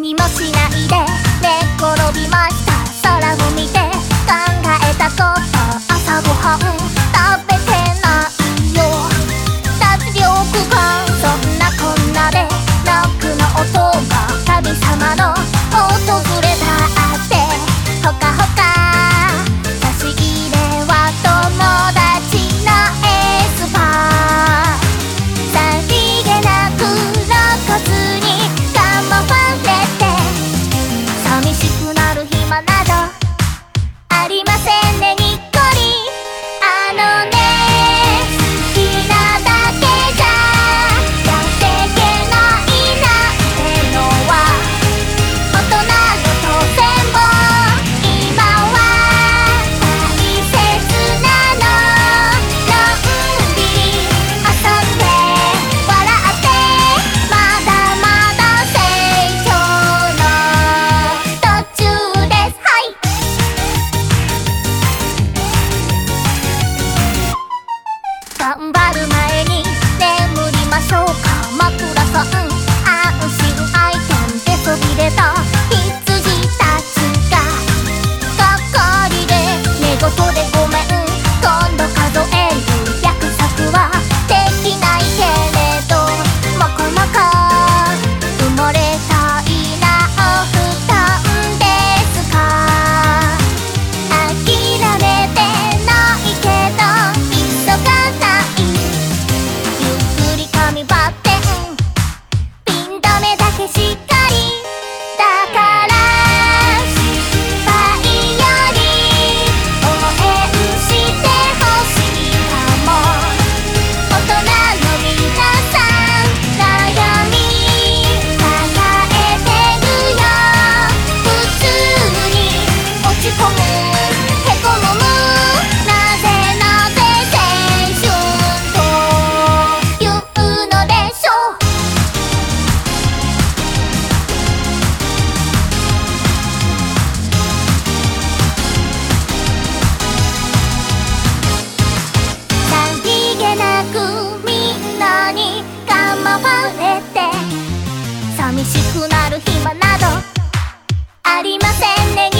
にもしないで寝転びました。空を見て考えたこと、朝ごはん食べてないよ。脱力感、そんなこんなでノックの音が神様の訪れたってほかほか。差し入れは友達のエスパー。さりげなく露骨に構われて寂しくなる暇などありませんね。にっこりあのね、好きなだけじゃやってけないなんてのは大人の当然も今は大切なの。のんびり遊んで笑ってまだまだ成長の途中です。はい、頑張る前に眠りましょうか。枕さん安心アイテムでそびれた羊たちががっかりで寝言でごめん今度数える約束はできないけれどもこもこ埋もれたいなお布団ですか。諦めてないけど急がない。ゆっくり髪バッテンピン止めだけしっかり。だから失敗より応援してほしいかも。大人の皆さん悩み抱えてるよ。普通に落ち込むへこむなぜ青春というのでしょう。さりげなくみんなに構われて寂しくなる暇などありませんね。